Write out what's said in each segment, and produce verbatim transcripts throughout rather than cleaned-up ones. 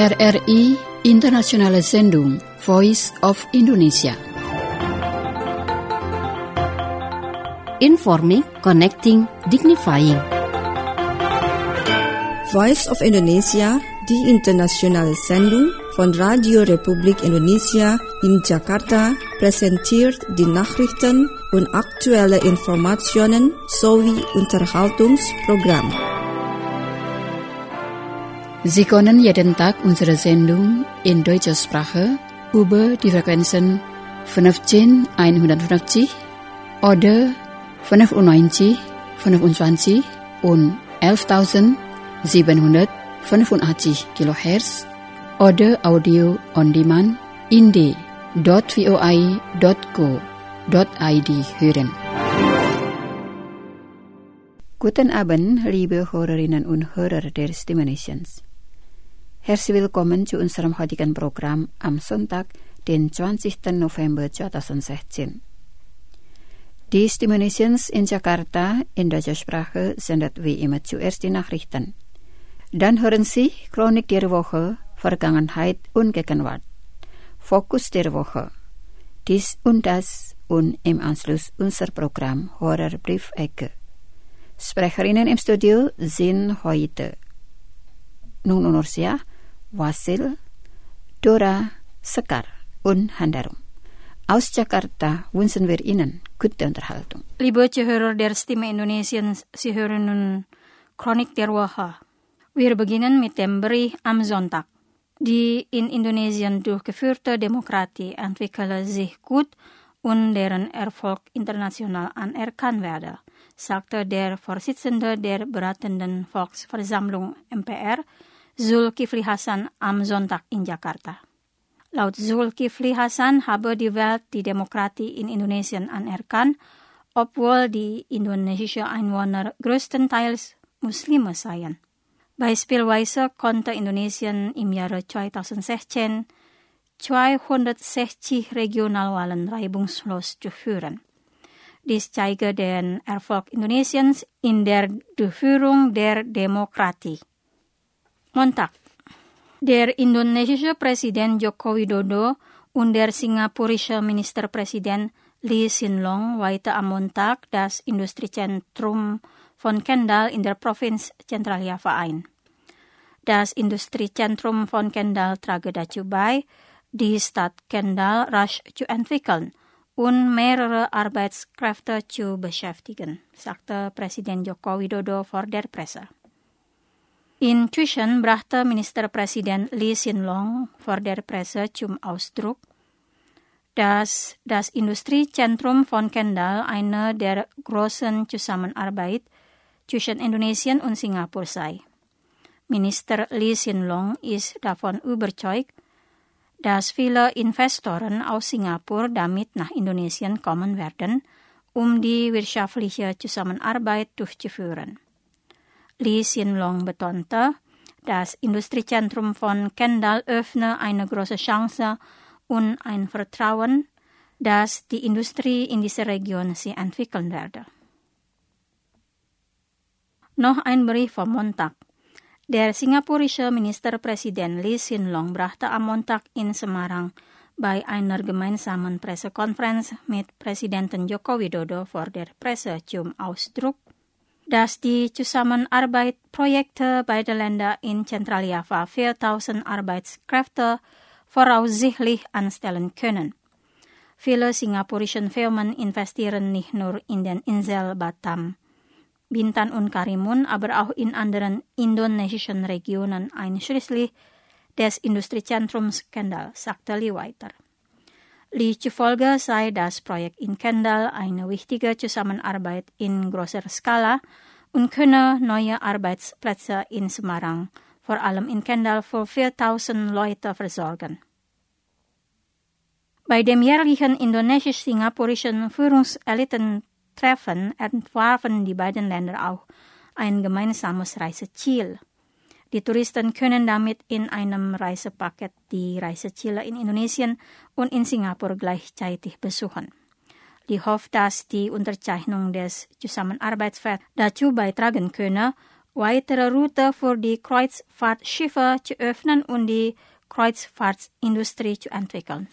R R I Internationale Sendung Voice of Indonesia. Informing, connecting, dignifying. Voice of Indonesia, die internationale Sendung von Radio Republik Indonesia in Jakarta, präsentiert die Nachrichten und aktuelle Informationen sowie Unterhaltungsprogramm. Sie können jeden Tag unsere Sendung in deutscher Sprache über die Frequenzen fünfzehn oder fünfundneunzig, fünfundzwanzig und elftausendsiebenhundertfünfundachtzig Kilohertz oder Audio on Demand in d punkt voi punkt co punkt id hören. Guten Abend, liebe Hörerinnen und Hörer der Stimulations. Herzlich willkommen zu unserem heutigen Programm am Sonntag, den zwanzigsten November zweitausendsechzehn. Die Stimulations in Jakarta in deutscher Sprache sendet wie immer zuerst die Nachrichten. Dann hören Sie Chronik der Woche, Vergangenheit und Gegenwart, Fokus der Woche, dies und das und im Anschluss unser Programm Horrorbriefecke. Sprecherinnen im Studio sind heute Nun Nursia, Wasil, Dora, Sekar und Handarum. Aus Jakarta wünschen wir Ihnen gute Unterhaltung. Liebe Zuhörer der Stimme Indonesien, Sie hören nun Chronik der Woche. Wir beginnen mit dem Bericht am Sonntag. Die in Indonesien durchgeführte Demokratie entwickle sich gut und deren Erfolg international anerkannt werde, sagte der Vorsitzende der beratenden Volksversammlung M P R, Zulkifli Hasan, am Sonntag in Jakarta. Laut Zulkifli Hasan habe die Welt die Demokratie in Indonesien anerkannt, obwohl die indonesischen Einwohner größtenteils Muslime seien. Beispielsweise konnte Indonesien im Jahre zweitausendsechzehn zweihundertsechzig Regionalwahlen reibungslos durchführen. Dies zeige den Erfolg Indonesiens in der Durchführung der Demokratie. Montag. Der indonesische Präsident Joko Widodo und der singapurische Ministerpräsident Lee Hsien Loong weihte am Montag das Industriezentrum von Kendal in der Provinz Zentraljava ein. Das Industriezentrum von Kendal trage dazu bei, die Stadt Kendal rasch zu entwickeln und mehrere Arbeitskräfte zu beschäftigen, sagte Präsident Joko Widodo vor der Presse. Inzwischen brachte Ministerpräsident Lee Hsien Loong vor der Presse zum Ausdruck, dass das Industriezentrum von Kendal eine der großen Zusammenarbeit zwischen Indonesien und Singapur sei. Minister Lee Hsien Loong ist davon überzeugt, dass viele Investoren aus Singapur damit nach Indonesien kommen werden, um die wirtschaftliche Zusammenarbeit durchzuführen. Lee Hsien Loong betonte, das Industriezentrum von Kendal öffne eine große Chance und ein Vertrauen, dass die Industrie in dieser Region sich entwickeln werde. Noch ein Bericht vom Montag. Der singapurische Ministerpräsident Lee Hsien Loong brachte am Montag in Semarang bei einer gemeinsamen Pressekonferenz mit Präsidenten Joko Widodo vor der Presse zum Ausdruck, dass die Zusammenarbeit Projekte beider Länder in Zentraljava viertausend Arbeitskräfte voraussichtlich anstellen können. Viele singapurische Firmen investieren nicht nur in den Inseln Batam, Bintan und Karimun, aber auch in anderen indonesischen Regionen, einschließlich des Industriezentrums Kendal, sagte Lee weiter. Lee zufolge sei das Projekt in Kendal eine wichtige Zusammenarbeit in großer Skala und könne neue Arbeitsplätze in Semarang, vor allem in Kendal, für viertausend Leute versorgen. Bei dem jährlichen indonesisch-singapurischen Führungselitentreffen entwarfen die beiden Länder auch ein gemeinsames Reiseziel. Die Touristen können damit in einem Reisepaket die Reiseziele in Indonesien und in Singapur gleichzeitig besuchen. Lee hofft, dass die Unterzeichnung des Zusammenarbeitsvertrags dazu beitragen könne, weitere Route für die Kreuzfahrtschiffe zu öffnen und die Kreuzfahrtindustrie zu entwickeln.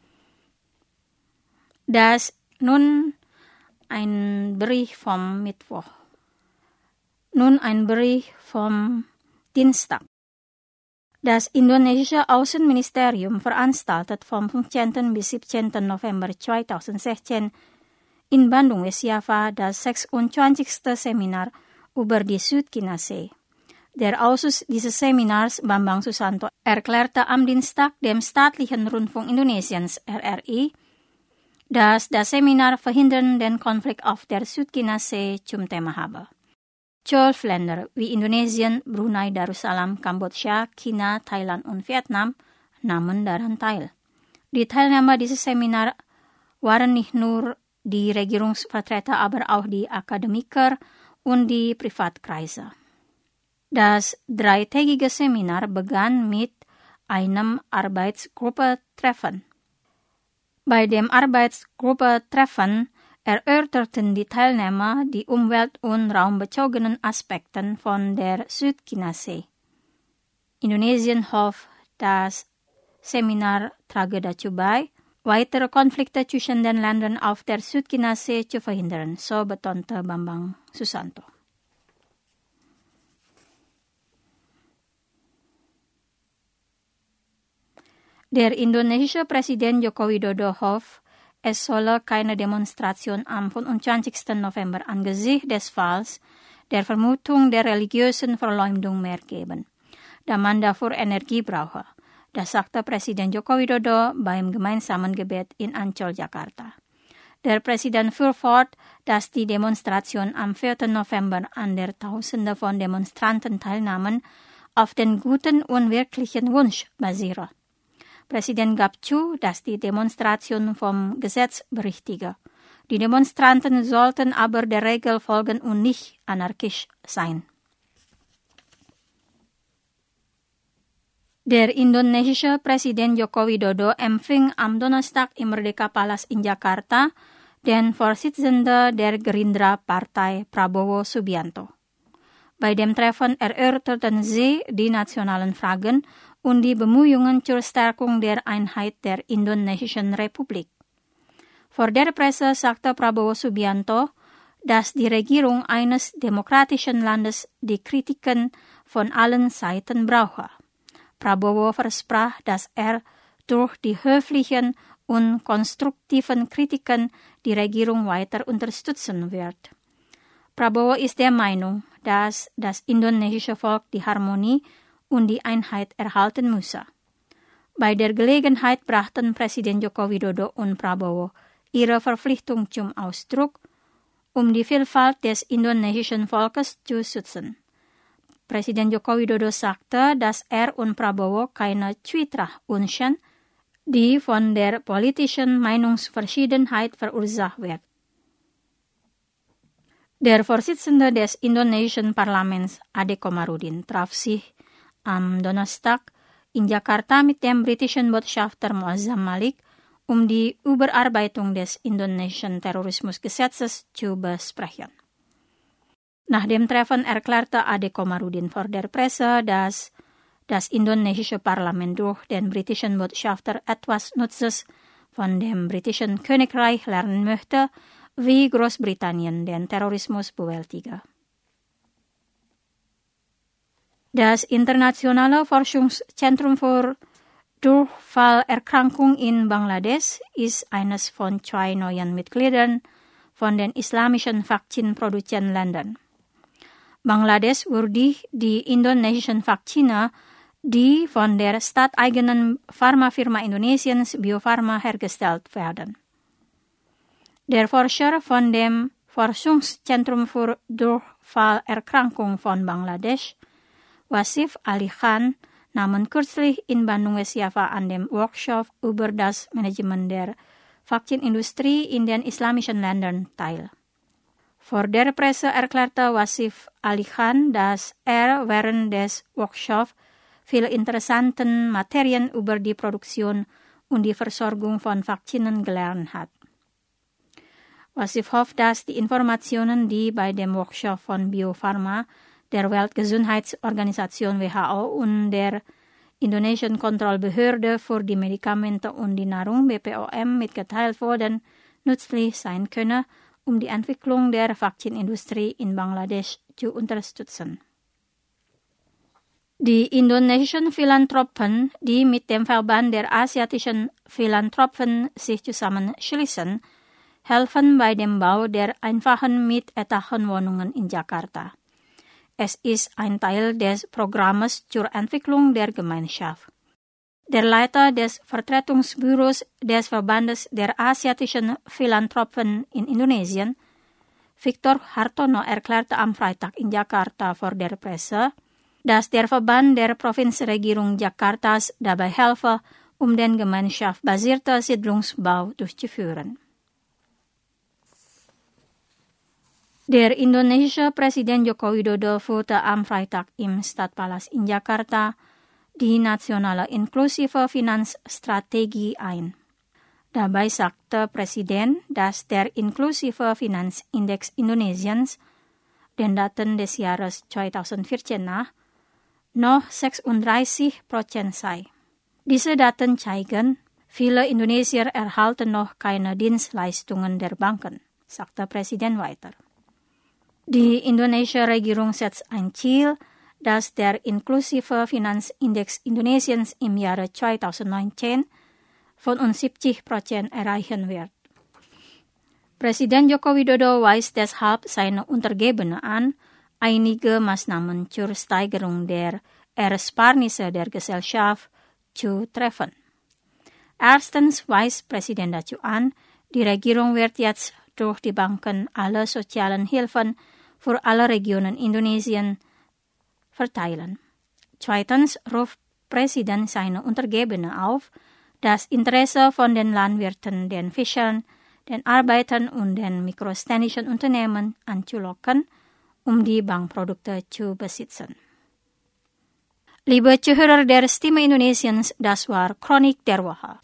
Das nun ein Bericht vom Mittwoch. Nun ein Bericht vom Dienstag. Das indonesische Außenministerium veranstaltet vom fünfzehnten bis siebzehnten November zweitausendsechzehn in Bandung, West Java, das sechsundzwanzigste Seminar über die Südchinasee. Der Ausschuss dieses Seminars, Bambang Susanto, erklärte am Dienstag dem staatlichen Rundfunk Indonesiens, R R I, dass das Seminar Verhindern den Konflikt auf der Südchinasee zum Thema habe. Zwölf Länder wie Indonesien, Brunei Darussalam, Kambodscha, China, Thailand und Vietnam nahmen daran teil. Die Teilnehmer dieses Seminars waren nicht nur die Regierungsvertreter, aber auch die Akademiker und die Privatkreise. Das dreitägige Seminar begann mit einem Arbeitsgruppentreffen. Bei dem Arbeitsgruppentreffen erörterten die Teilnehmer die umwelt- und raumbezogenen Aspekte von der Südchinasee. Indonesien hofft, das Seminar trage dazu bei, weitere Konflikte zwischen den Ländern auf der Südchinasee zu verhindern, so betonte Bambang Susanto. Der indonesische Präsident Joko Widodo hofft, es solle keine Demonstration am fünfundzwanzigsten November angesichts des Falls der Vermutung der religiösen Verleumdung mehr geben, da man dafür Energie brauche. Das sagte Präsident Joko Widodo beim gemeinsamen Gebet in Ancol, Jakarta. Der Präsident fuhr fort, dass die Demonstration am vierten November, an der Tausende von Demonstranten teilnahmen, auf den guten und wirklichen Wunsch basiere. Präsident gab zu, dass die Demonstration vom Gesetz berichtige. Die Demonstranten sollten aber der Regel folgen und nicht anarchisch sein. Der indonesische Präsident Joko Widodo empfing am Donnerstag im Merdeka Palace in Jakarta den Vorsitzenden der Gerindra-Partei Prabowo Subianto. Bei dem Treffen erörterten sie die nationalen Fragen und die Bemühungen zur Stärkung der Einheit der Indonesischen Republik. Vor der Presse sagte Prabowo Subianto, dass die Regierung eines demokratischen Landes die Kritiken von allen Seiten brauche. Prabowo versprach, dass er durch die höflichen und konstruktiven Kritiken die Regierung weiter unterstützen wird. Prabowo ist der Meinung, dass das indonesische Volk die Harmonie und die Einheit erhalten müsse. Bei der Gelegenheit brachten Präsident Joko Widodo und Prabowo ihre Verpflichtung zum Ausdruck, um die Vielfalt des indonesischen Volkes zu schützen. Präsident Joko Widodo sagte, dass er und Prabowo keine Zwietracht wünschen, die von der politischen Meinungsverschiedenheit verursacht wird. Der Vorsitzende des indonesischen Parlaments, Ade Komarudin, traf sich am Donnerstag in Jakarta mit dem britischen Botschafter Muazzam Malik, um die Überarbeitung des indonesischen Terrorismusgesetzes zu besprechen. Nach dem Treffen erklärte Ade Komarudin vor der Presse, dass das indonesische Parlament durch den britischen Botschafter etwas Nutzes von dem britischen Königreich lernen möchte, wie Großbritannien den Terrorismus bewältige. Das Internationale Forschungszentrum für Durchfallerkrankungen in Bangladesch ist eines von zwei neuen Mitgliedern von den islamischen Vakzinproduzentländern. Bangladesch würdigt die indonesischen Vakzine, die von der staateigenen Pharmafirma Indonesiens Bio Farma hergestellt werden. Der Forscher von dem Forschungszentrum für Durchfallerkrankungen von Bangladesch, Wasif Ali Khan, nahmen kürzlich in Bandung West Java an dem Workshop über das Management der Vakzinindustrie in den islamischen Ländern teil. Vor der Presse erklärte Wasif Ali Khan, dass er während des Workshops viele interessante Materien über die Produktion und die Versorgung von Vakzinen gelernt hat. Wasif hofft, dass die Informationen, die bei dem Workshop von Bio Farma der Weltgesundheitsorganisation W H O und der Indonesian Kontrollbehörde für die Medikamente und die Nahrung B P O M mitgeteilt wurden, nützlich sein könne, um die Entwicklung der Vakzinindustrie in Bangladesch zu unterstützen. Die indonesischen Philanthropen, die mit dem Verband der asiatischen Philanthropen sich zusammenschließen, helfen bei dem Bau der einfachen Mietetagenwohnungen in Jakarta. Es ist ein Teil des Programmes zur Entwicklung der Gemeinschaft. Der Leiter des Vertretungsbüros des Verbandes der asiatischen Philanthropen in Indonesien, Victor Hartono, erklärte am Freitag in Jakarta vor der Presse, dass der Verband der Provinzregierung Jakartas dabei helfe, um den gemeinschaftsbasierten Siedlungsbau durchzuführen. Der indonesische Präsident Joko Widodo führte am Freitag im Stadtpalast in Jakarta die nationale inklusive Finanzstrategie ein. Dabei sagte Präsident, dass der inklusive Finanzindex Indonesiens, den Daten des Jahres zweitausendvierzehn nach, noch sechsunddreißig Prozent sei. Diese Daten zeigen, viele Indonesier erhalten noch keine Dienstleistungen der Banken, sagte Präsident weiter. Die indonesische Regierung setzt ein Ziel, dass der inklusive Finanzindex Indonesiens im Jahre zweitausendneunzehn fünfundsiebzig Prozent erreichen wird. Präsident Joko Widodo weist deshalb seine Untergebene an, einige Maßnahmen zur Steigerung der Ersparnisse der Gesellschaft zu treffen. Erstens weist Präsident dazu an, die Regierung wird jetzt durch die Banken alle sozialen Hilfen für alle Regionen Indonesien verteilen. Zweitens ruft Präsident seine Untergebene auf, das Interesse von den Landwirten, den Fischern, den Arbeitern und den mikroständischen Unternehmen anzulocken, um die Bankprodukte zu besitzen. Liebe Zuhörer der Stimme Indonesiens, das war Chronik der Woche.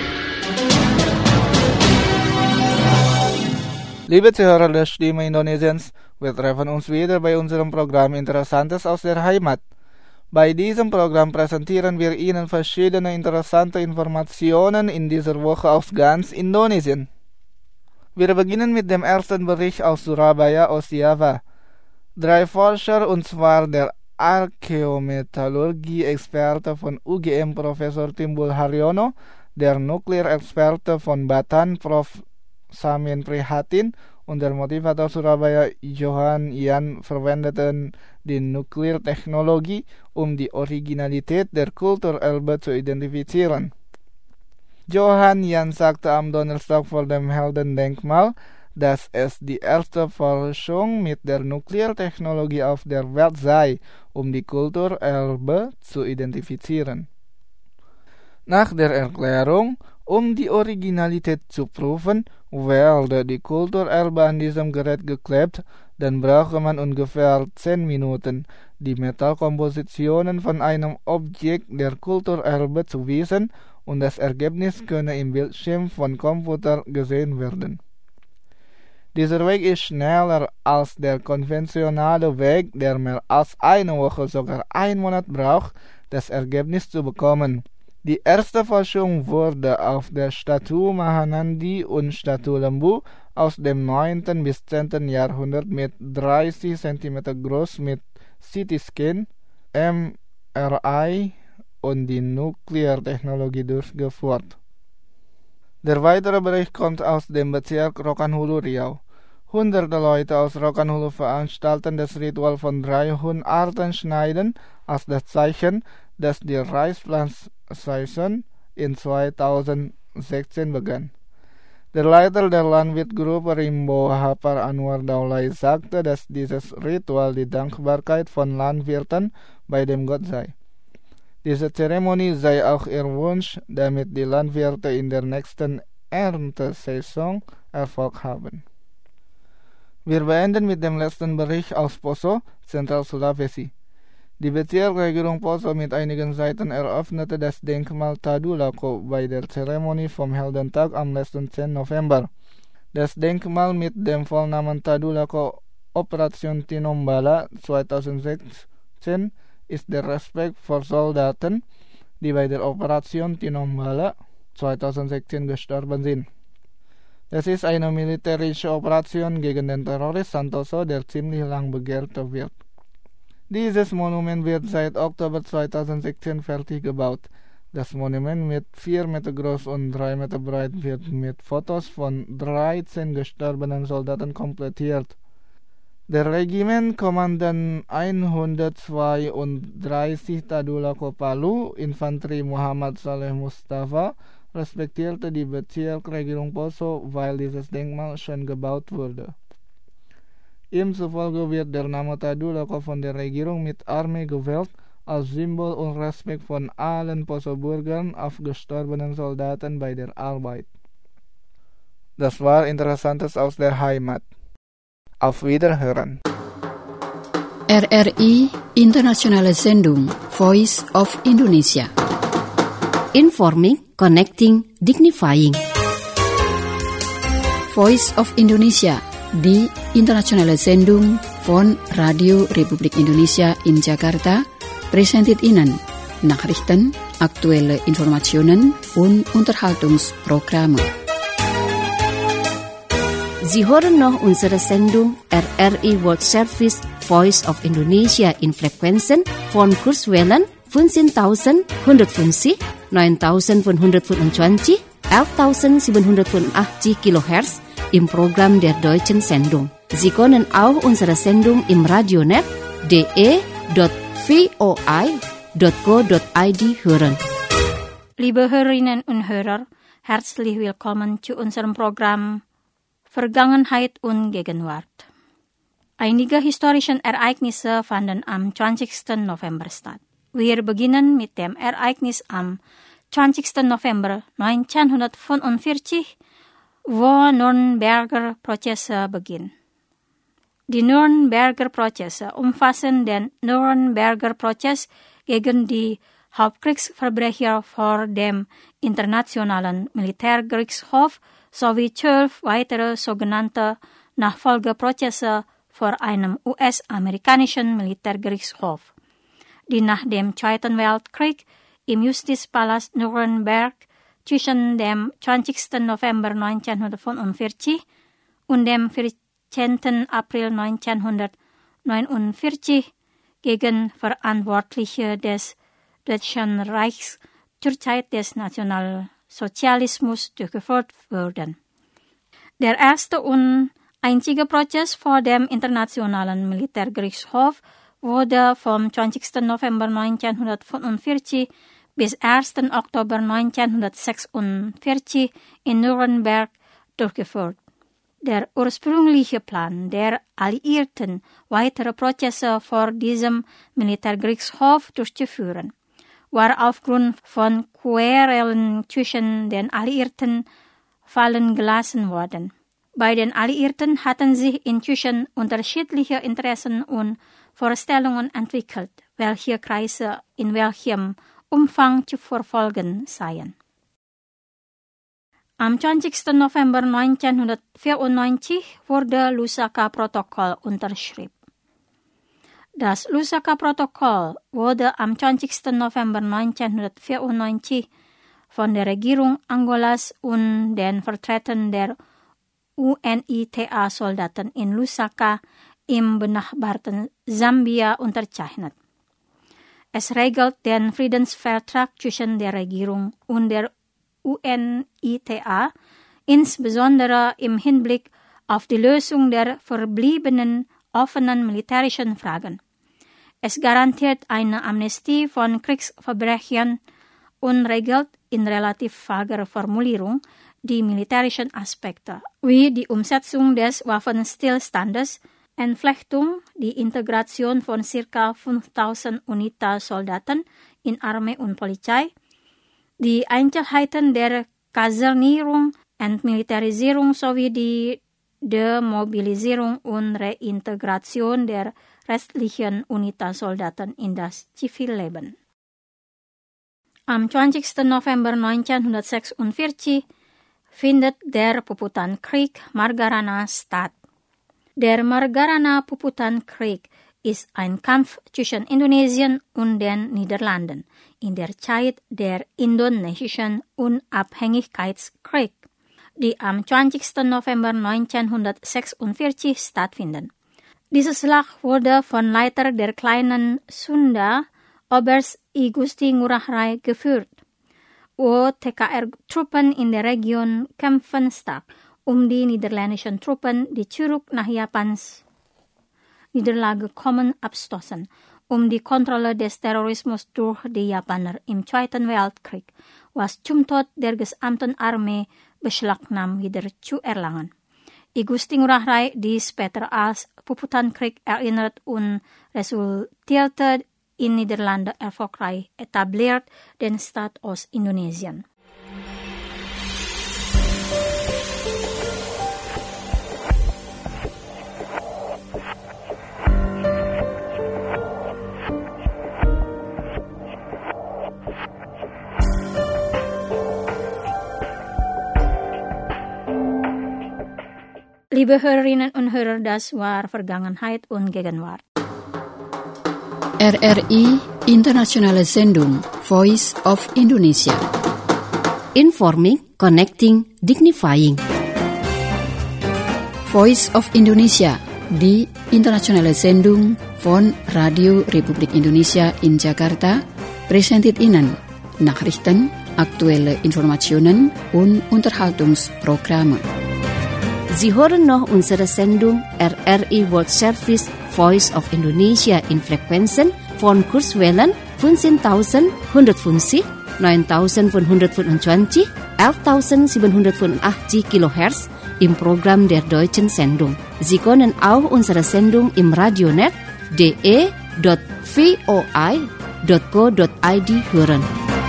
Liebe Zuhörer der Stimme Indonesiens, wir treffen uns wieder bei unserem Programm Interessantes aus der Heimat. Bei diesem Programm präsentieren wir Ihnen verschiedene interessante Informationen in dieser Woche aus ganz Indonesien. Wir beginnen mit dem ersten Bericht aus Surabaya aus Java. Drei Forscher, und zwar der Archäometallurgie-Experte von U G M Professor Timbul Haryono, der Nuklearexperte von Batan Professor Samin Prihatin und der Motivator Surabaya Johan Yan verwendeten die Nukleartechnologie, um die Originalität der Kulturerbe zu identifizieren. Johan Yan sagte am Donnerstag vor dem Heldendenkmal, dass es die erste Forschung mit der Nukleartechnologie auf der Welt sei, um die Kulturerbe zu identifizieren. Nach der Erklärung, um die Originalität zu prüfen, wurde die Kulturerbe an diesem Gerät geklebt, dann brauchte man ungefähr zehn Minuten, die Metallkompositionen von einem Objekt der Kulturerbe zu wissen, und das Ergebnis könne im Bildschirm von Computer gesehen werden. Dieser Weg ist schneller als der konventionelle Weg, der mehr als eine Woche, sogar einen Monat braucht, das Ergebnis zu bekommen. Die erste Forschung wurde auf der Statue Mahanandi und Statue Lembu aus dem neunten bis zehnten Jahrhundert mit dreißig Zentimeter groß mit C T-Scan, M R I und die Nukleartechnologie durchgeführt. Der weitere Bericht kommt aus dem Bezirk Rokan-Hulu, Riau. Hunderte Leute aus Rokan-Hulu veranstalten das Ritual von drei Huhnarten schneiden als das Zeichen, dass die Reispflanzsaison in zweitausendsechzehn begann. Der Leiter der Landwirtgruppe Rimbo Hapar Anwar Daulay sagte, dass dieses Ritual die Dankbarkeit von Landwirten bei dem Gott sei. Diese Zeremonie sei auch ihr Wunsch, damit die Landwirte in der nächsten Erntesaison Erfolg haben. Wir beenden mit dem letzten Bericht aus Poso, Zentral Sulawesi. Die Bezirksregierung Poso mit einigen Seiten eröffnete das Denkmal Tadulako bei der Zeremonie vom Heldentag am letzten zehnten November. Das Denkmal mit dem Vollnamen Tadulako Operation Tinombala zweitausendsechzehn ist der Respekt vor Soldaten, die bei der Operation Tinombala zweitausendsechzehn gestorben sind. Das ist eine militärische Operation gegen den Terrorist Santoso, der ziemlich lang begehrt wird. Dieses Monument wird seit Oktober zweitausendsechzehn fertig gebaut. Das Monument mit vier Meter groß und drei Meter breit wird mit Fotos von dreizehn gestorbenen Soldaten komplettiert. Der Regimentkommandant hundertzweiunddreißig Tadulako Palu, Infanterie Muhammad Saleh Mustafa, respektierte die Bezirksregierung Poso, weil dieses Denkmal schon gebaut wurde. Ihm zufolge wird der Name Tadulako von der Regierung mit Armee gewählt, als Symbol und Respekt von allen Poso-Bürgern auf gestorbenen Soldaten bei der Arbeit. Das war Interessantes aus der Heimat. Auf Wiederhören. R R I Internationale Sendung Voice of Indonesia. Informing, connecting, dignifying. Voice of Indonesia, die internationale Sendung von Radio Republik Indonesia in Jakarta, präsentiert Ihnen Nachrichten, aktuelle Informationen und Unterhaltungsprogramme. Sie hören noch unsere Sendung R R I World Service Voice of Indonesia in Frequenzen von Kurzwellen fünfzehntausendeinhundertfünfzig, neuntausendfünfhundertfünfundzwanzig, elftausendsiebenhundertfünfundachtzig Kilohertz im Programm der deutschen Sendung. Sie können auch unsere Sendung im Radionet d e dot voi dot co dot i d hören. Liebe Hörerinnen und Hörer, herzlich willkommen zu unserem Programm Vergangenheit und Gegenwart. Einige historische Ereignisse fanden am zwanzigsten November statt. Wir beginnen mit dem Ereignis am zwanzigsten November neunzehnhundertfünfundvierzig, wo Nürnberger Prozesse beginnen. Die Nürnberger Prozesse umfassen den Nürnberger Prozess gegen die Hauptkriegsverbrecher vor dem Internationalen Militärgerichtshof sowie zwölf weitere sogenannte Nachfolgeprozesse vor einem U S-amerikanischen Militärgerichtshof, die nach dem Zweiten Weltkrieg im Justizpalast Nürnberg zwischen dem zwanzigsten November neunzehnhundertfünfundvierzig und dem vierzehnten April neunzehnhundertneunundvierzig gegen Verantwortliche des Deutschen Reichs zur Zeit des Nationalsozialismus durchgeführt wurden. Der erste und einzige Prozess vor dem Internationalen Militärgerichtshof wurde vom zwanzigsten November neunzehnhundertfünfundvierzig bis ersten Oktober neunzehnhundertsechsundvierzig in Nürnberg durchgeführt. Der ursprüngliche Plan der Alliierten, weitere Prozesse vor diesem Militärgerichtshof durchzuführen, war aufgrund von Querelen zwischen den Alliierten fallen gelassen worden. Bei den Alliierten hatten sich inzwischen unterschiedliche Interessen und Vorstellungen entwickelt, welche Kreise in welchem Umfang zu verfolgen seien. Am zwanzigsten November neunzehnhundertvierundneunzig wurde Lusaka-Protokoll unterschrieben. Das Lusaka-Protokoll wurde am zwanzigsten November neunzehnhundertvierundneunzig von der Regierung Angolas und den Vertretern der U N I T A-Soldaten in Lusaka im benachbarten Sambia unterzeichnet. Es regelt den Friedensvertrag zwischen der Regierung und der U N I T A, insbesondere im Hinblick auf die Lösung der verbliebenen offenen militärischen Fragen. Es garantiert eine Amnestie von Kriegsverbrechern und regelt in relativ vager Formulierung die militärischen Aspekte, wie die Umsetzung des Waffenstillstandes, Entflechtung, die Integration von ca. fünftausend UNITA-Soldaten in Armee und Polizei, die Einzelheiten der Kasernierung, Entmilitarisierung sowie die Demobilisierung und Reintegration der restlichen UNITA-Soldaten in das Zivilleben. Am zwanzigsten November neunzehnhundertsechsundvierzig findet der Poputan-Krieg Margarana statt. Der Margarana Puputan Krieg ist ein Kampf zwischen Indonesien und den Niederlanden in der Zeit der indonesischen Unabhängigkeitskrieg, die am zwanzigsten November neunzehnhundertsechsundvierzig stattfinden. Diese Schlacht wurde von Leiter der kleinen Sunda, Oberst I Gusti Ngurah Rai, geführt. U T K R-Truppen in der Region kämpfen stark, um die niederländischen Truppen, die zurück nach Japans Niederlage kommen, abstoßen, um die Kontrolle des Terrorismus durch die Japaner im Zweiten Weltkrieg, was zum Tod der gesamten Armee beschlagnahmt, wieder zu erlangen. I Gusti Ngurah Rai, die später als Puputankrieg erinnert und resultierte in Niederlande erfolgreich etabliert den Staat Ostindonesien. Liebe Hörerinnen und Hörer, das war Vergangenheit und Gegenwart. R R I Internationale Sendung Voice of Indonesia. Informing, connecting, dignifying. Voice of Indonesia, die internationale Sendung von Radio Republik Indonesia in Jakarta, präsentiert Ihnen Nachrichten, aktuelle Informationen und Unterhaltungsprogramme. Sie hören noch unsere Sendung R R I World Service Voice of Indonesia in Frequenzen von Kurzwellen fünfzehntausendeinhundertfünfzig, neuntausendfünfhundertfünfundzwanzig, elftausendsiebenhundertfünfundachtzig Kilohertz im Programm der deutschen Sendung. Sie können auch unsere Sendung im Radionet d e dot v o i dot co dot i d hören.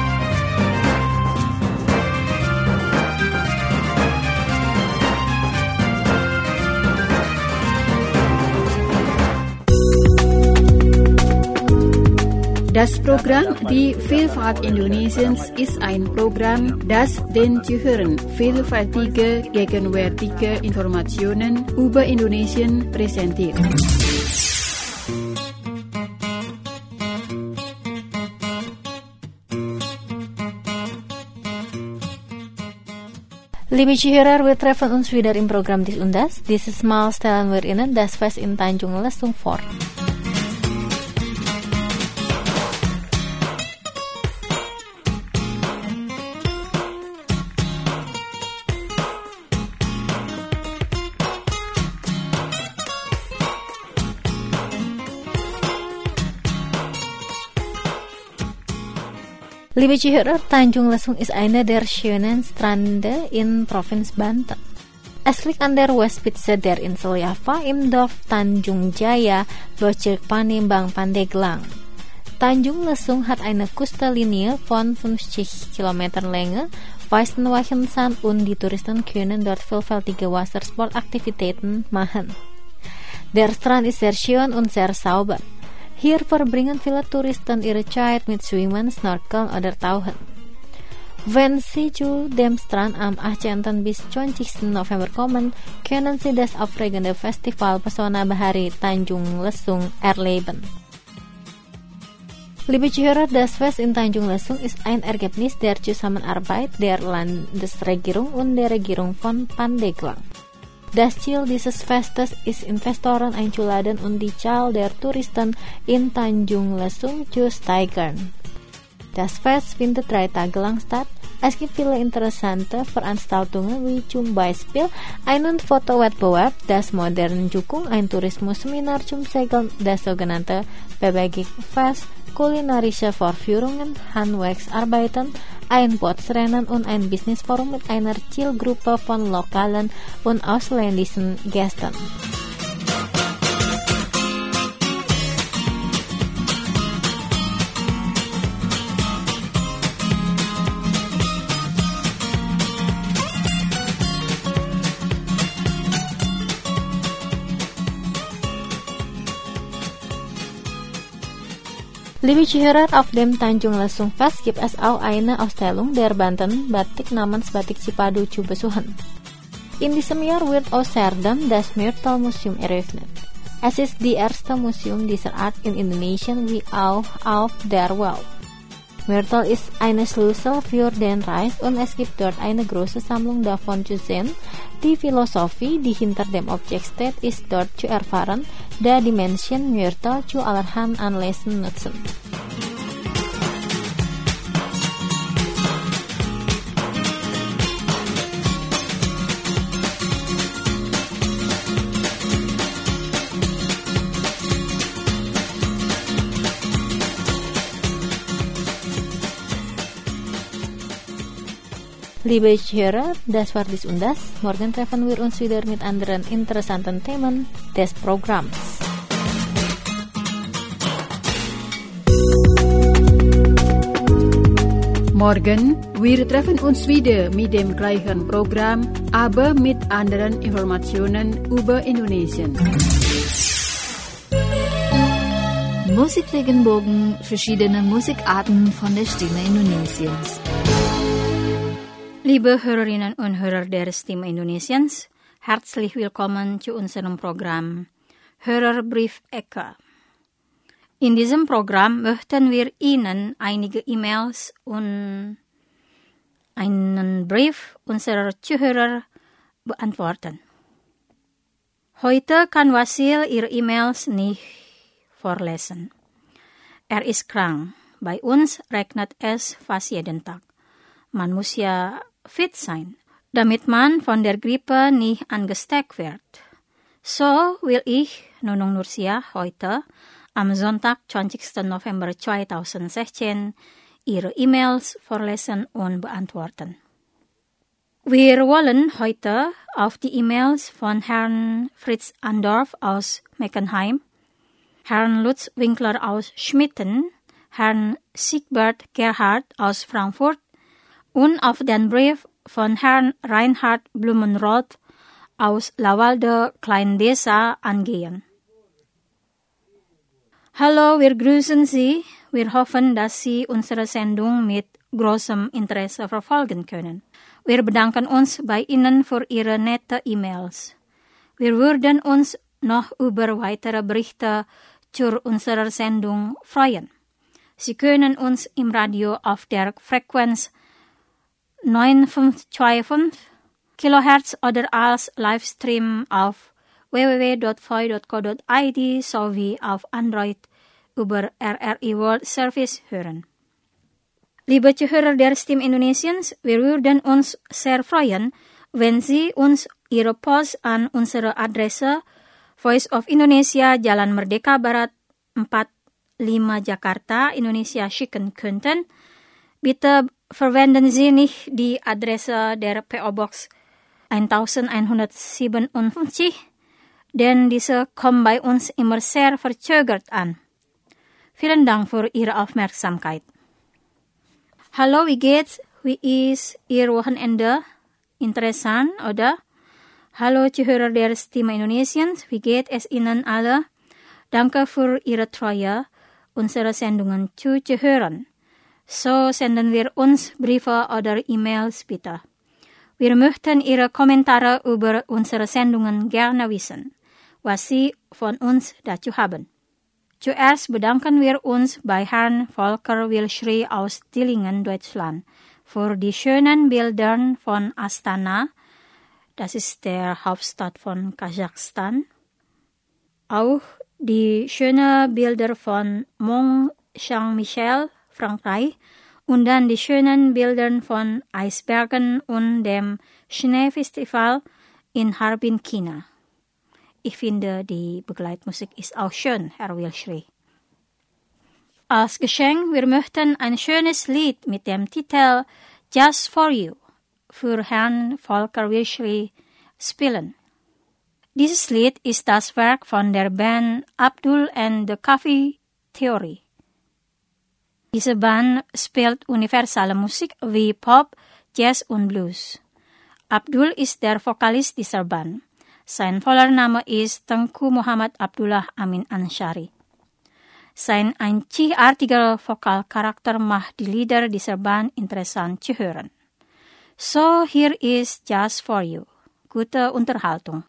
Das Programm Die Vielfalt Indonesiens ist ein Programm, das den Zuhörern vielfältige, gegenwärtige Informationen über Indonesien präsentiert. Liebe Zuhörer, wir treffen uns wieder im Programm des Undas. Dieses Mal stellen wir Ihnen das Fest in Tanjung Lesung vor. Liebe Zuhörer, Tanjung Lesung ist eine der schönen Strände in Provinz Banten. Es liegt an der Westspitze der Insel Java im Dorf Tanjung Jaya, Bezirk Panimbang, Pandeglang. Tanjung Lesung hat eine Küstenlinie von fünfzig Kilometer Länge, weisen Wachensand und die Touristen können dort vielfältige Wassersportaktivitäten machen. Der Strand ist sehr schön und sehr sauber. Hier verbringen viele Touristen ihre Zeit mit Schwimmen, Snorkeln oder Tauchen. Wenn Sie zu dem Strand am achtzehnten bis zwanzigsten November kommen, können Sie das aufregende Festival Pesona Bahari Tanjung Lesung erleben. Liebe Zuhörer, das Fest in Tanjung Lesung ist ein Ergebnis der Zusammenarbeit der Landesregierung und der Regierung von Pandeglang. Das Ziel dieses Festes ist, Investoren einzuladen und die Zahl der Touristen in Tanjung Lesung zu steigern. Das Fest findet drei Tage lang statt. Es gibt viele interessante Veranstaltungen wie zum Beispiel einen Fotowettbewerb, das moderne Jukung, ein Tourismus-Seminar zum Segeln, das sogenannte P B G Fest, kulinarische Vorführungen, Handwerksarbeiten, ein Bootsrennen und ein Businessforum mit einer Zielgruppe von lokalen und ausländischen Gästen. Liebe Zuhörer, auf dem Tanjung Lesung Fest gibt es auch eine Ausstellung der Banten Batik namens Batik Cipadu zu besuchen. In diesem Jahr wird außerdem das Myrtle-Museum eröffnet. Es ist die erste Museum dieser Art in Indonesien wie auch auf der Welt. Myrtle ist eine Schlüssel für den Reis und es gibt dort eine große Sammlung davon zu sehen. Die Philosophie, die hinter dem Objekt steht, ist dort zu erfahren, da die Menschen Myrtle zu allerhand Anlässen nutzen. Liebe Hörer, das war dies und das. Morgen treffen wir uns wieder mit anderen interessanten Themen des Programms. Morgen, wir treffen uns wieder mit dem gleichen Programm, aber mit anderen Informationen über Indonesien. Musikregenbogen, verschiedene Musikarten von der Stimme Indonesiens. Liebe Hörerinnen und Hörer der Stimme Indonesiens, herzlich willkommen zu unserem Programm Hörerbrief-Ecke. In diesem Programm möchten wir Ihnen einige E-Mails und einen Brief unserer Zuhörer beantworten. Heute kann Wasil Ihre E-Mails nicht vorlesen. Er ist krank. Bei uns regnet es fast jeden Tag. Man muss ja fit sein, damit man von der Grippe nicht angesteckt wird. So will ich, Nunung Nursia, heute, am Sonntag, zwanzigsten November zweitausendsechzehn, Ihre E-Mails vorlesen und beantworten. Wir wollen heute auf die E-Mails von Herrn Fritz Andorf aus Meckenheim, Herrn Lutz Winkler aus Schmitten, Herrn Siegbert Gerhard aus Frankfurt und auf den Brief von Herrn Reinhard Blumenroth aus Lawalde Kleindesa angehen. Hallo, wir grüßen Sie. Wir hoffen, dass Sie unsere Sendung mit großem Interesse verfolgen können. Wir bedanken uns bei Ihnen für Ihre nette E-Mails. Wir würden uns noch über weitere Berichte zu unserer Sendung freuen. Sie können uns im Radio auf der Frequenz neun fünf zwei fünf Kilohertz oder als Livestream auf w w w punkt v o punkt co punkt i d sowie auf Android über R R I World Service hören. Liebe Zuhörer der Stimme Indonesiens, wir würden uns sehr freuen, wenn Sie uns Ihre Post an unsere Adresse Voice of Indonesia, Jalan Merdeka Barat empat lima Jakarta, Indonesia schicken könnten. Bitte verwenden Sie nicht die Adresse der P O Box elfhundertsiebenundfünfzig, denn diese kommt bei uns immer sehr verzögert an. Vielen Dank für Ihre Aufmerksamkeit. Hallo, wie geht's? Wie ist Ihr Wochenende? Interessant, oder? Hallo Zuhörer der Stimme Indonesiens, wie geht es Ihnen alle? Danke für Ihre Treue, unsere Sendungen zu hören. So senden wir uns Briefe oder E-Mails bitte. Wir möchten Ihre Kommentare über unsere Sendungen gerne wissen, was Sie von uns dazu haben. Zuerst bedanken wir uns bei Herrn Volker Wilschri aus Dillingen, Deutschland, für die schönen Bilder von Astana, das ist der Hauptstadt von Kasachstan. Auch die schönen Bilder von Mont Saint-Michel, Frankreich, und dann die schönen Bilder von Eisbergen und dem Schneefestival in Harbin, China. Ich finde, die Begleitmusik ist auch schön, Herr Wilschri. Als Geschenk, wir möchten ein schönes Lied mit dem Titel Just for You für Herrn Volker Wilschri spielen. Dieses Lied ist das Werk von der Band Abdul and the Coffee Theory. Diese Band spielt universale Musik wie Pop, Jazz und Blues. Abdul ist der Vokalist dieser Band. Sein voller Name ist Tengku Muhammad Abdullah Amin Anshari. Sein einzigartiger Vokalcharakter macht die Lieder dieser Band interessant zu hören. So, here is Just for You. gute Unterhaltung.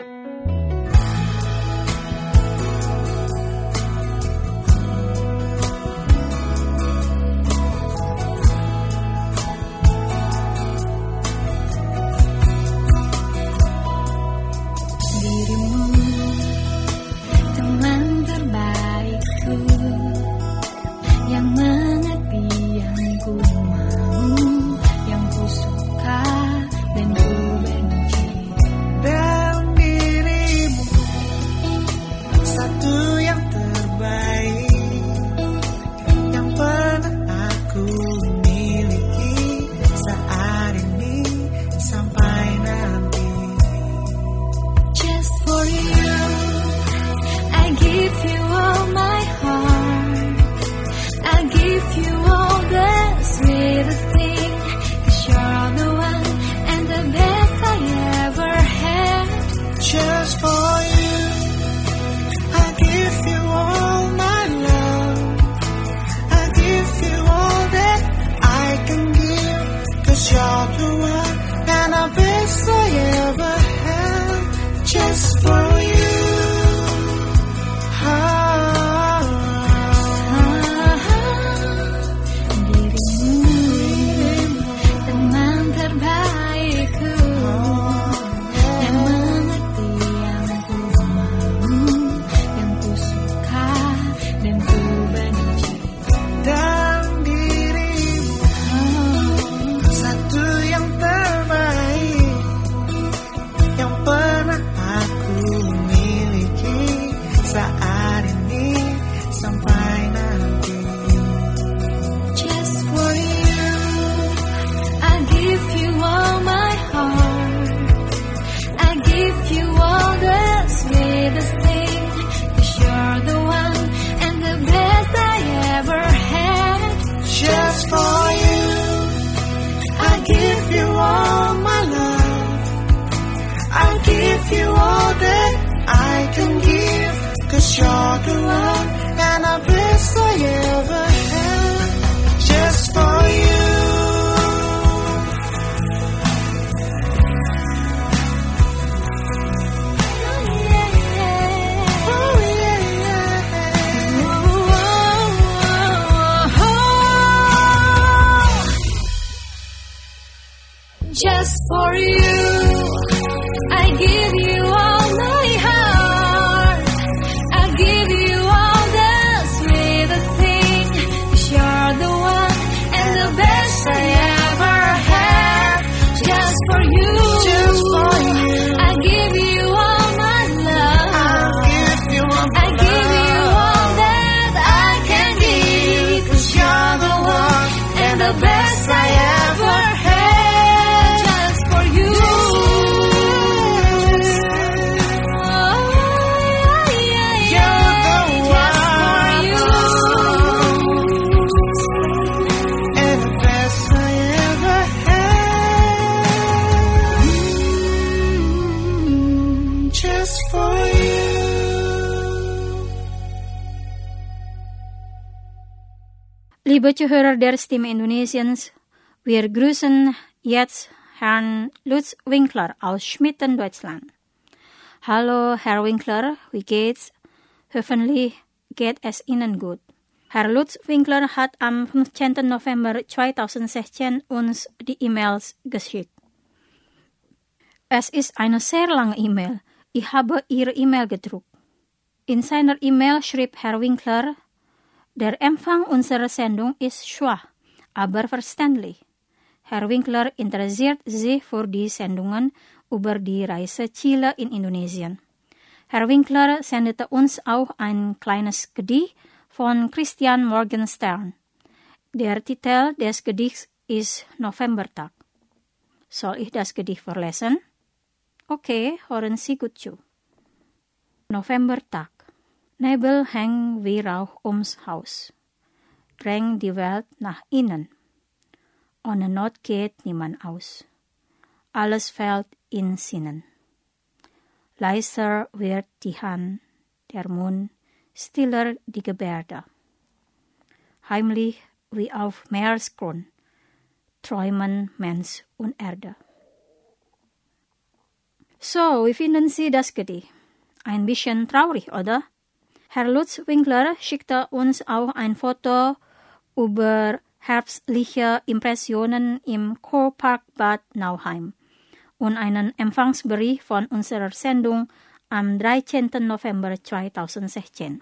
Just for you, I give you all my heart. I give you all the sweetest thing. 'Cause you're the one and the best I ever had. Just for you, just for you, I give you all my love. I give you all, I give you all that I can give. 'Cause you're the one and the best I ever had. Liebe Zuhörer der Stimme Indonesiens, wir grüßen jetzt Herrn Lutz Winkler aus Schmitten, Deutschland. Hallo, Herr Winkler, wie geht's? Hoffentlich geht es Ihnen gut. Herr Lutz Winkler hat am fünfzehnten November zweitausendsechzehn uns die E-Mails geschickt. Es ist eine sehr lange E-Mail. Ich habe Ihre E-Mail gedruckt. In seiner E-Mail schrieb Herr Winkler, der Empfang unserer Sendung ist schwach, aber verständlich. Herr Winkler interessiert sich für die Sendungen über die Reiseziele in Indonesien. Herr Winkler sendete uns auch ein kleines Gedicht von Christian Morgenstern. Der Titel des Gedichts ist Novembertag. Soll ich das Gedicht vorlesen? Okay, hören Sie gut zu. Novembertag. Nebel hängt wie Rauch ums Haus. Drängt die Welt nach innen. Ohne Not geht niemand aus. Alles fällt in Sinnen. Leiser wird die Hand, der Mund, stiller die Gebärde. Heimlich wie auf So, wir finden sie das Gedicht ein bisschen traurig, oder? Herr Lutz Winkler schickte uns auch ein Foto über herbstliche Impressionen im Kurpark Bad Nauheim und einen Empfangsbericht von unserer Sendung am dreizehnten November zweitausendsechzehn.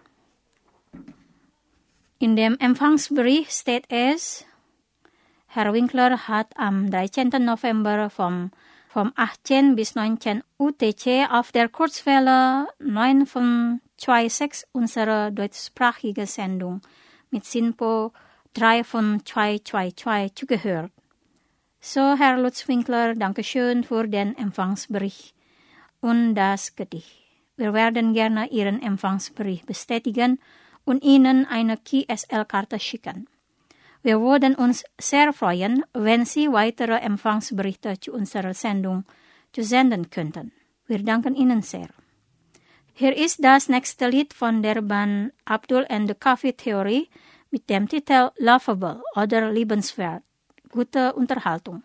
In dem Empfangsbericht steht es, Herr Winkler hat am dreizehnten November vom, vom achtzehn bis neunzehn U T C auf der Kurzwelle neun Komma sechsundzwanzig unsere deutschsprachige Sendung mit SINPO drei Komma zweihundertzweiundzwanzig zugehört. So, Herr Lutz Winkler, danke schön für den Empfangsbericht und das Gedicht. Wir werden gerne Ihren Empfangsbericht bestätigen und Ihnen eine Q S L-Karte schicken. Wir würden uns sehr freuen, wenn Sie weitere Empfangsberichte zu unserer Sendung zu senden könnten. Wir danken Ihnen sehr. Hier ist das nächste Lied von der Band Abdul and the Coffee Theory mit dem Titel Lovable oder Liebenswert. Gute Unterhaltung.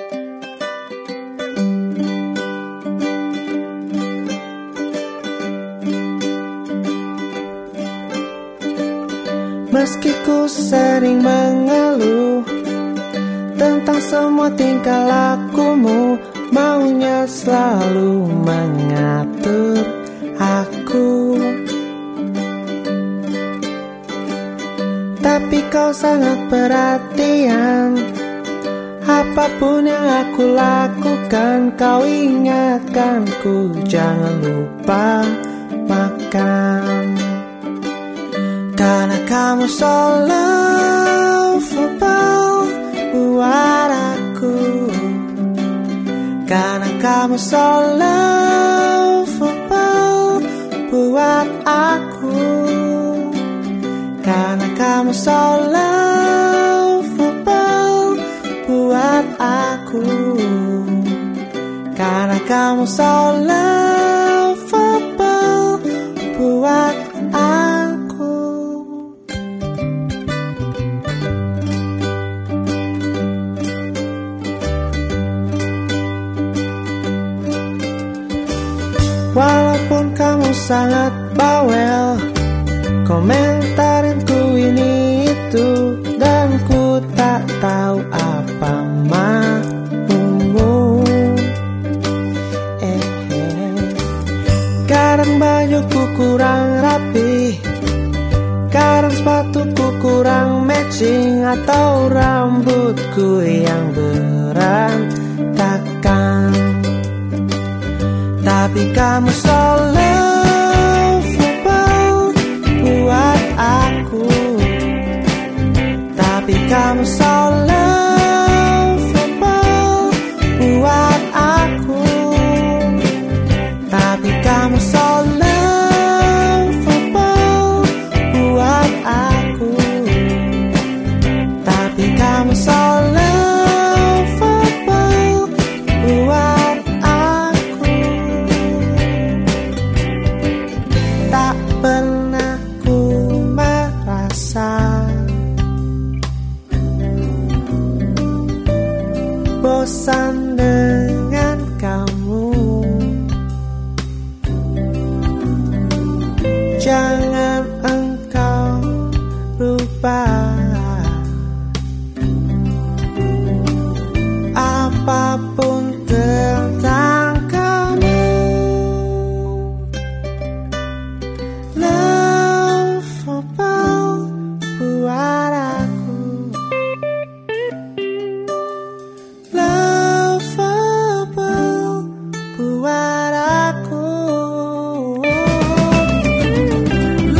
Meski ku sering mengeluh tentang semua tingkah lakumu, maunya selalu mengatur aku. Tapi kau sangat perhatian, apapun yang aku lakukan, kau ingatkanku jangan lupa makan. Karena kamu so lovable buat aku. Karena kamu so lovable buat aku. Karena kamu so lovable buat aku. Karena kamu so lovable buat aku. Walaupun kamu sangat bawel, komentarinku ini itu, dan ku tak tahu apa maumu. Eh, eh. Kadang bajuku kurang rapi, kadang sepatuku kurang matching, atau rambutku yang berantakan. Tapi kamu so lovable buat aku. Tapi kamu so lovable buat aku. Tapi kamu so lovable buat aku. Tapi kamu so lovable buat pernah ku merasa bosan dengan kamu. Jangan engkau rubah apapun tentang kamu. Lovable buat aku. Lovable buat aku.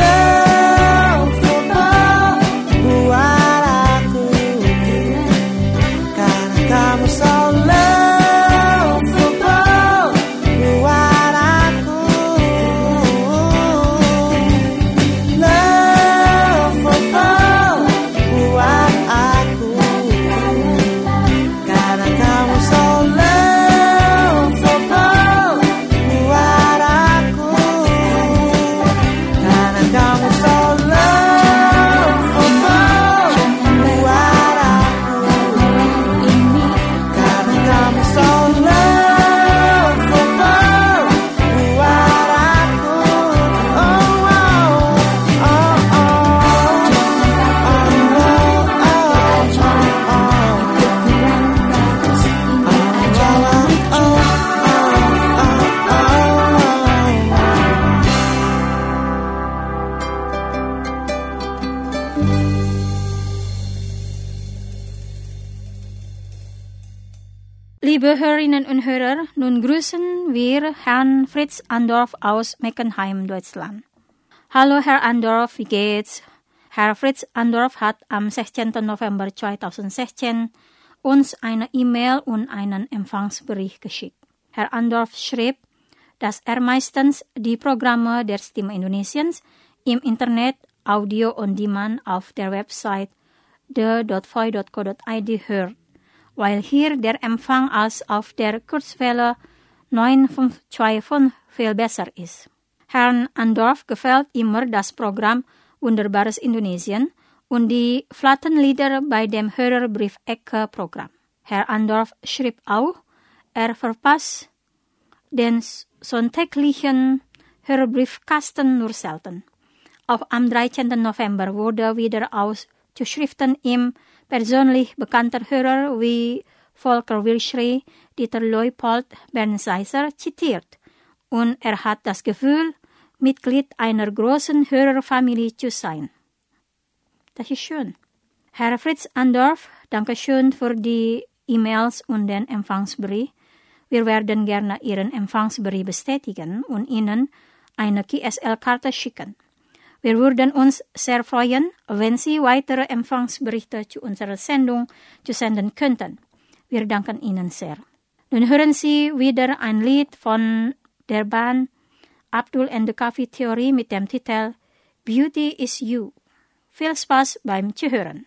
Liebe Hörerinnen und Hörer, nun grüßen wir Herrn Fritz Andorf aus Meckenheim, Deutschland. Hallo Herr Andorf, wie geht's? Herr Fritz Andorf hat am sechzehnten November zweitausendsechzehn uns eine E-Mail und einen Empfangsbericht geschickt. Herr Andorf schrieb, dass er meistens die Programme der Stimme Indonesiens im Internet Audio on Demand auf der Website de dot voi dot co dot i d hört, weil hier der Empfang als auf der Kurzwelle neun fünf zwei fünf viel besser ist. Herrn Andorf gefällt immer das Programm Wunderbares Indonesien und die Flattenlieder bei dem Hörerbrief-Ecke-Programm. Herr Andorf schrieb auch, er verpasst den sonntäglichen Hörerbriefkasten nur selten. Auch am dreizehnten November wurde wieder aus Zuschriften ihm persönlich bekannter Hörer wie Volker Wilschrey, Dieter Leupold, Bernd Seiser zitiert und er hat das Gefühl, Mitglied einer großen Hörerfamilie zu sein. Das ist schön. Herr Fritz Andorf, danke schön für die E-Mails und den Empfangsbericht. Wir werden gerne Ihren Empfangsbericht bestätigen und Ihnen eine K S L-Karte schicken. Wir würden uns sehr freuen, wenn Sie weitere Empfangsberichte zu unserer Sendung zu senden könnten. Wir danken Ihnen sehr. Nun hören Sie wieder ein Lied von der Band Abdul and the Coffee Theory mit dem Titel Beauty is You. Viel Spaß beim Zuhören.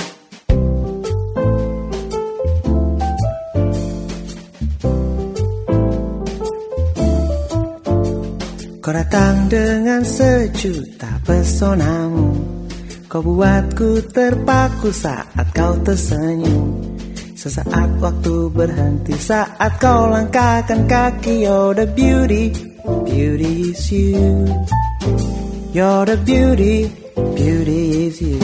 Kau datang dengan sejuta pesonamu, kau buatku terpaku saat kau tersenyum. Sesaat waktu berhenti saat kau langkahkan kaki. You're the beauty, beauty is you. You're the beauty, beauty is you.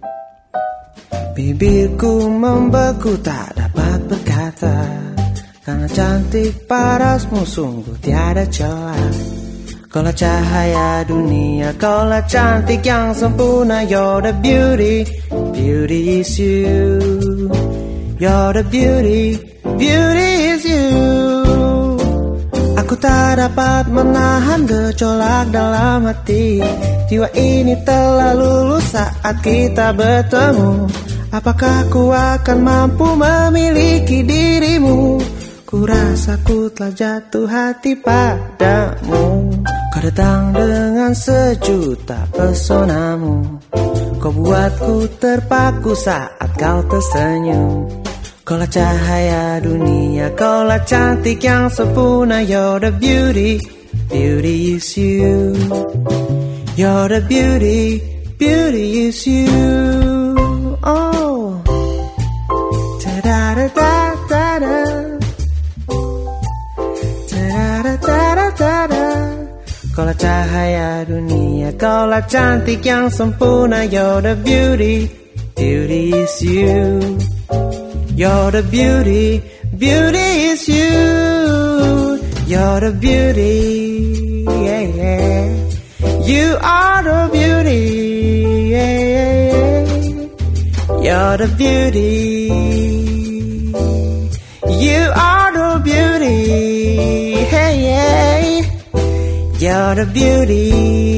Bibirku membeku tak dapat berkata, karena cantik parasmu sungguh tiada celah. Kaulah cahaya dunia, kaulah cantik yang sempurna. You're the beauty, beauty is you. You're the beauty, beauty is you. Aku tak dapat menahan gejolak dalam hati. Jiwa ini telah luluh saat kita bertemu. Apakah ku akan mampu memiliki dirimu? Ku rasa ku telah jatuh hati padamu. Kau datang dengan sejuta pesonamu, kau buatku terpaku saat kau tersenyum. Kaulah cahaya dunia, kaulah cantik yang sempurna. You're the beauty, beauty is you. You're the beauty, beauty is you. Oh, ta-da-da-da-da-da, ta-da-da-da-da-da. Kaulah cahaya dunia, kaulah cantik yang sempurna. You're the beauty, beauty is you. You're the beauty, beauty is you. You're the beauty, yeah, yeah. You are the beauty, yeah, yeah, yeah. You're the beauty. You are the beauty, hey, yeah. You're the beauty,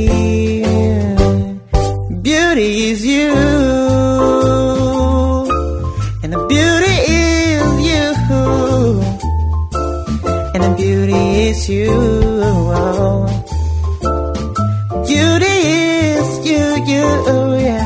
beauty is you, and the beauty is you, and the beauty is you, beauty is you, you, yeah.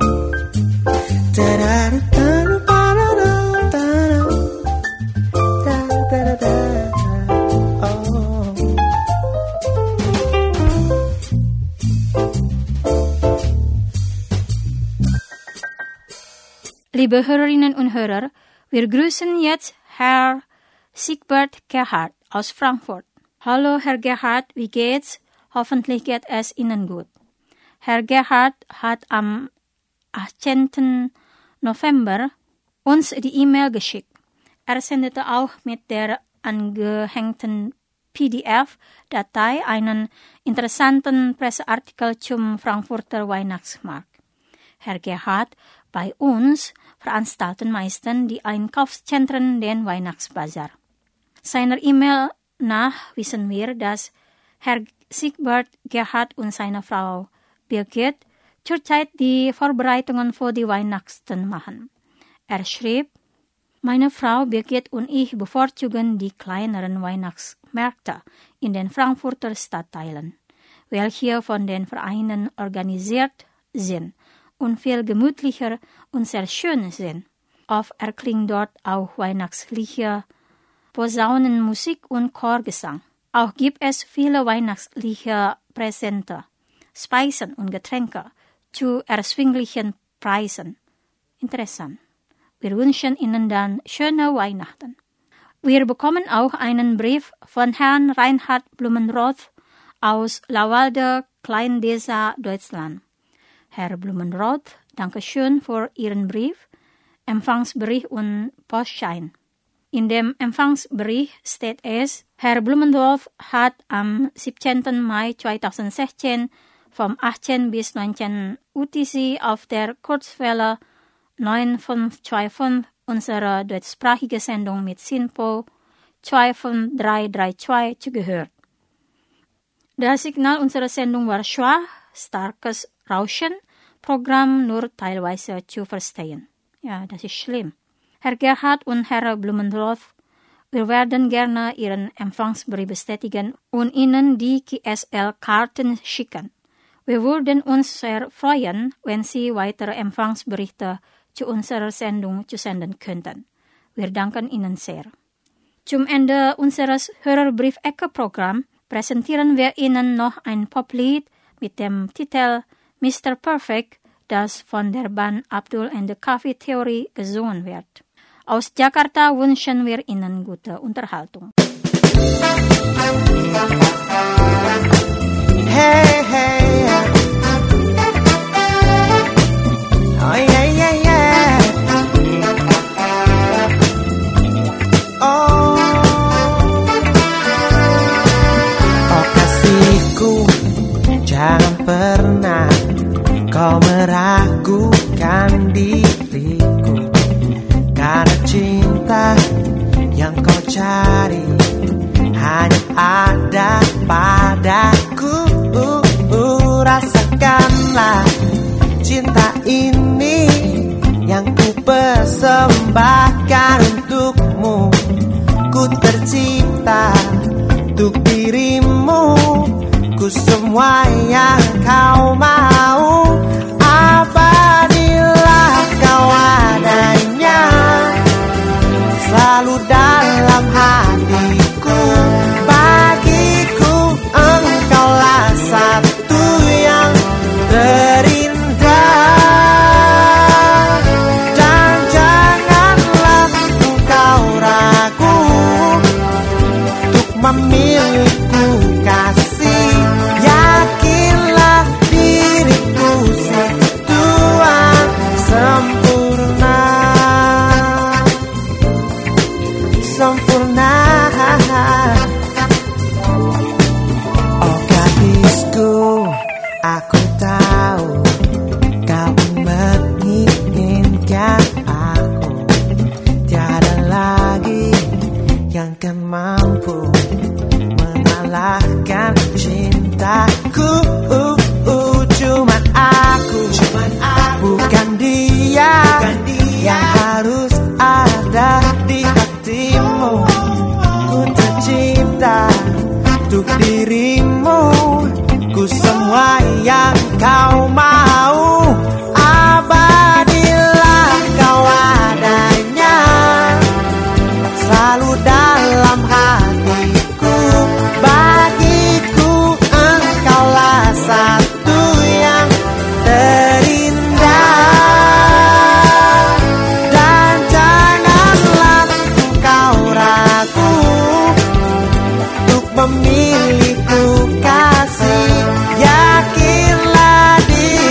Liebe Hörerinnen und Hörer, wir grüßen jetzt Herr Siegbert Gerhard aus Frankfurt. Hallo Herr Gerhard, wie geht's? Hoffentlich geht es Ihnen gut. Herr Gerhard hat am achtzehnten November uns die E-Mail geschickt. Er sendete auch mit der angehängten P D F-Datei einen interessanten Presseartikel zum Frankfurter Weihnachtsmarkt. Herr Gerhard, bei uns veranstalten meistens die Einkaufszentren den Weihnachtsbazar. Seiner E-Mail nach wissen wir, dass Herr Siegbert Gerhard und seine Frau Birgit zurzeit die Vorbereitungen für die Weihnachten machen. Er schrieb, meine Frau Birgit und ich bevorzugen die kleineren Weihnachtsmärkte in den Frankfurter Stadtteilen, welche von den Vereinen organisiert sind und viel gemütlicher und sehr schön sind. Oft erklingt dort auch weihnachtliche Posaunenmusik und Chorgesang. Auch gibt es viele weihnachtliche Präsente, Speisen und Getränke zu erschwinglichen Preisen. Interessant. Wir wünschen Ihnen dann schöne Weihnachten. Wir bekommen auch einen Brief von Herrn Reinhard Blumenroth aus Lauwalde, Kleindesa, Deutschland. Herr Blumenroth, danke schön für Ihren Brief, Empfangsbericht und Postschein. In dem Empfangsbericht steht es, Herr Blumenroth hat am siebzehnten Mai zweitausendsechzehn vom achtzehnten bis neunzehnten U T C auf der Kurzwelle neun fünf zwei fünf unsere deutschsprachige Sendung mit SINPO zwei fünf drei drei zwei zugehört. Das Signal unserer Sendung war schwach, starkes Rauschen, Programm nur teilweise zu verstehen. Ja, das ist schlimm. Herr Gerhard und Herr Blumenroth, wir werden gerne Ihren Empfangsbrief bestätigen und Ihnen die K S L-Karten schicken. Wir würden uns sehr freuen, wenn Sie weitere Empfangsberichte zu unserer Sendung zu senden könnten. Wir danken Ihnen sehr. Zum Ende unseres Hörerbrief-Ecke-Programms präsentieren wir Ihnen noch ein Poplied mit dem Titel Mister Perfect, das von der Band Abdul and the Kafi Theory gesungen wird. Aus Jakarta wünschen wir Ihnen gute Unterhaltung. Hey, hey, oh yeah, yeah, yeah. Oh, oh kasihku, jangan pernah kau meragukan diriku, karena cinta yang kau cari hanya ada padaku. Rasakanlah cinta ini yang ku persembahkan untukmu. Ku tercipta untuk dirimu, ku semua yang kau mau. Apabila kau adanya selalu dalam hatiku, bagiku engkaulah satu yang terindah. Dan janganlah engkau ragu untuk memilihku kasih. Yakinlah diriku setua sempurna, sempurna. Oh gadisku, aku tahu kau menginginkan aku. Tiada lagi yang kan mampu mengalahkan cintaku. Cuman aku, Cuman aku bukan dia, bukan dia yang harus ada di hatimu. Ku tercipta untuk dirimu, ku semua yang kau mau. Apabila kau adanya selalu dalam hatiku, bagiku engkaulah satu yang terindah. Dan janganlah engkau ragu untuk memilihku kasih. Yakinlah diriku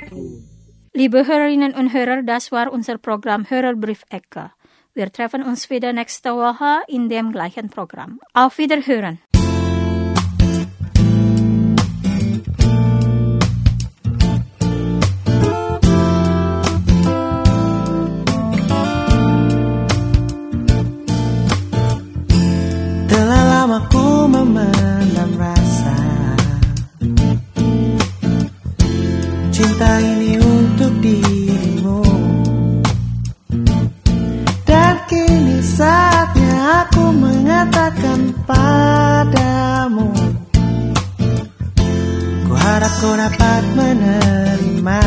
Liebe Hörerinnen und Hörer, das war unser Programm Hörerbrief-Ecke. Wir treffen uns wieder nächste Woche in dem gleichen Programm. Auf Wiederhören! Telah lama ku memendam rasa cinta ini untuk dirimu, dan kini saatnya aku mengatakan padamu, ku harap kau dapat menerima.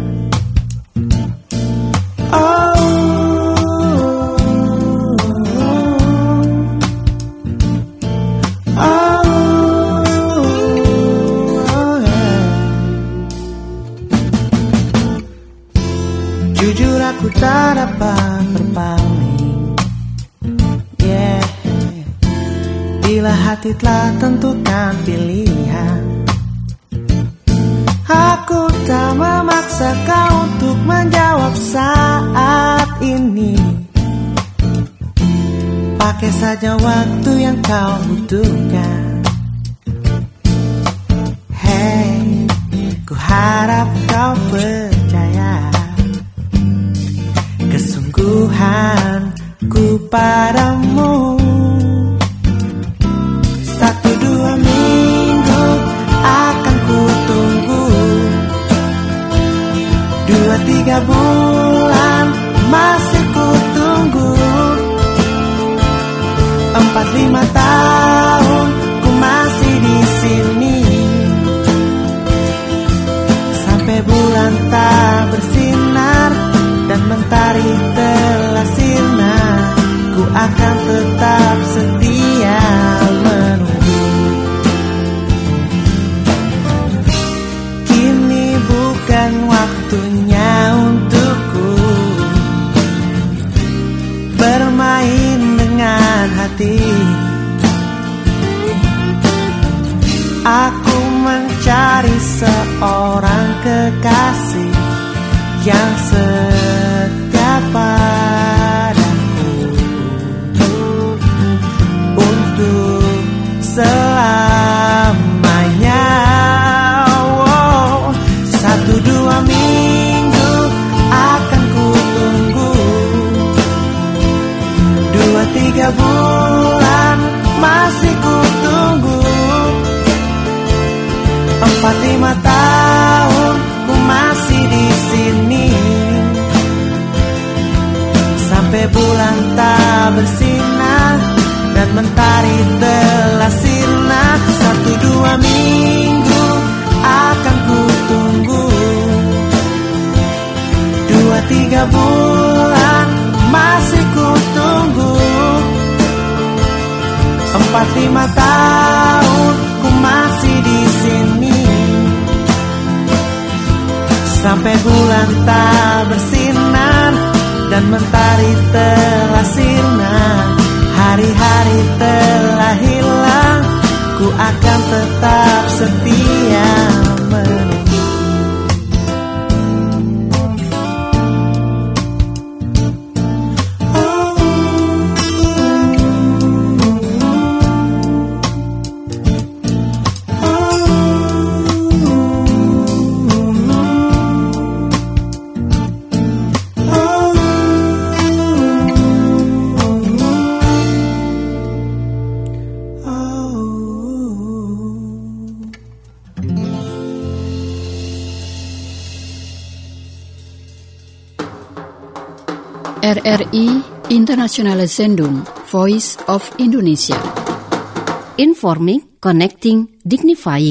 Oh, jujur aku tak dapat berpaling, yeah. Bila hati telah tentukan pilihan, aku tak memaksa kau untuk menjawab saat ini. Pakai saja waktu yang kau butuhkan. Hey, ku harap kau percaya kesungguhanku padamu. Satu dua minggu akan ku tunggu, dua tiga bulan masih ku tunggu, empat lima tahun ku masih di sini, sampai bulan tak bersinar dan mentari telah sirna, ku akan tetap setia menunggu. Kini bukan waktunya untukku bermain dengan hati. Aku mencari seorang kekasih yang setia padaku untuk selamanya. Oh, satu dua minggu akan ku tunggu, dua tiga bulan masih ku tunggu, empat lima tahun ku masih di sini, sampai bulan tak bersinar dan mentari telah sirna. Satu dua minggu akan ku tunggu, dua tiga bulan masih ku tunggu, empat lima tahun ku masih di sini, sampai bulan tak bersinar dan mentari telah sirna. Hari-hari telah hilang, ku akan tetap setia menunggu. R R I Internationale Sendung Voice of Indonesia. Informing, connecting, dignifying.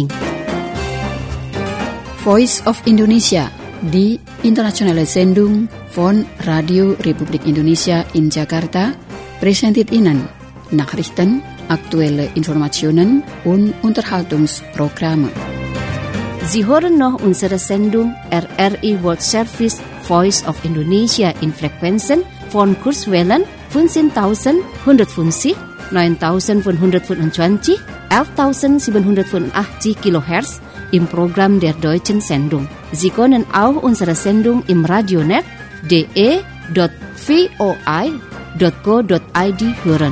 Voice of Indonesia di Internationale Sendung von Radio Republik Indonesia in Jakarta presented Ihnen Nachrichten, aktuelle Informationen und Unterhaltungsprogramme. Sie hören noch unsere Sendung R R I World Service Voice of Indonesia in Frequenzen von Kurzwellen fünfzehntausendeinhundertfünfzig, neuntausendfünfhundertfünfundzwanzig elftausendsiebenhundertfünfundachtzig Kilohertz im Programm der Deutschen Sendung. Sie können auch unsere Sendung im Radionet d e dot v o i dot co dot i d hören.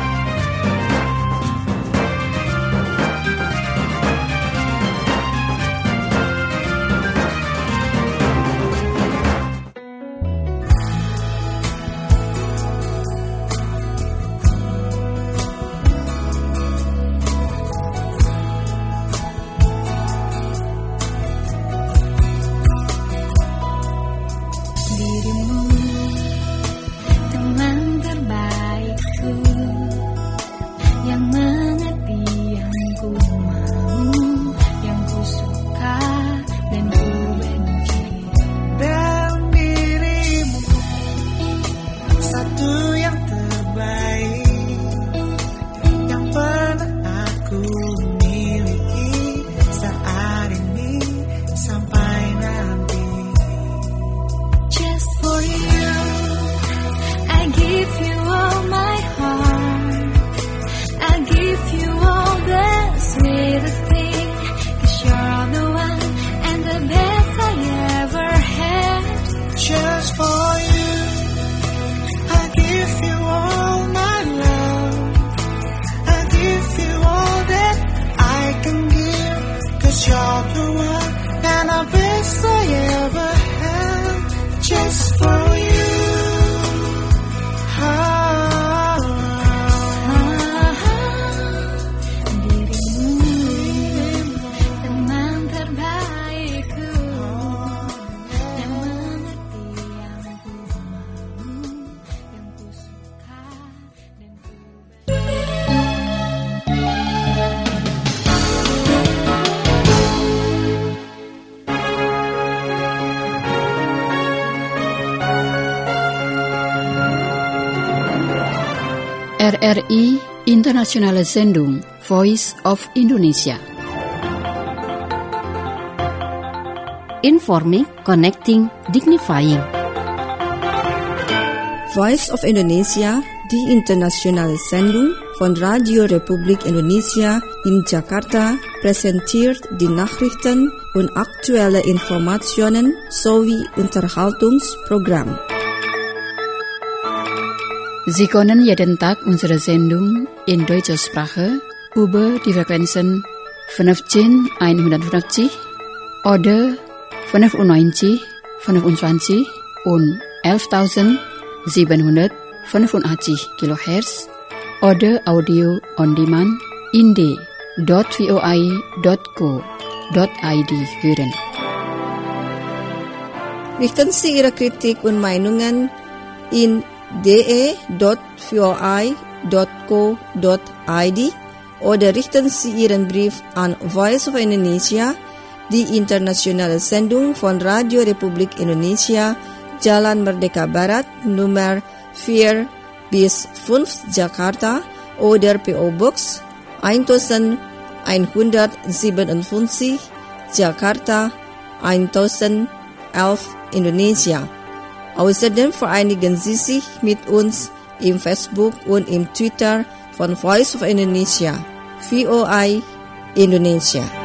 R R I Internationale Sendung Voice of Indonesia. Informing, connecting, dignifying. Voice of Indonesia, die internationale Sendung von Radio Republik Indonesia in Jakarta, präsentiert die Nachrichten und aktuelle Informationen sowie Unterhaltungsprogramm. Sie können jeden Tag unsere Sendung in deutscher Sprache über die Frequenzen fünfzehn einhundertfünfzig oder fünfundneunzig fünfundzwanzig und elftausendsiebenhundertfünfundachtzig Kilohertz oder Audio on Demand in d dot v o i dot co dot i d hören. Richten Sie Ihre Kritik und Meinungen in d e dot v o i dot co dot i d oder richten Sie Ihren Brief an Voice of Indonesia, die internationale Sendung von Radio Republik Indonesia, Jalan Merdeka Barat, Nummer vier bis fünf Jakarta oder P O Box elftausendsiebenundfünfzig Jakarta elf Indonesia. Außerdem vereinigen Sie sich mit uns im Facebook und im Twitter von Voice of Indonesia, V O I Indonesia.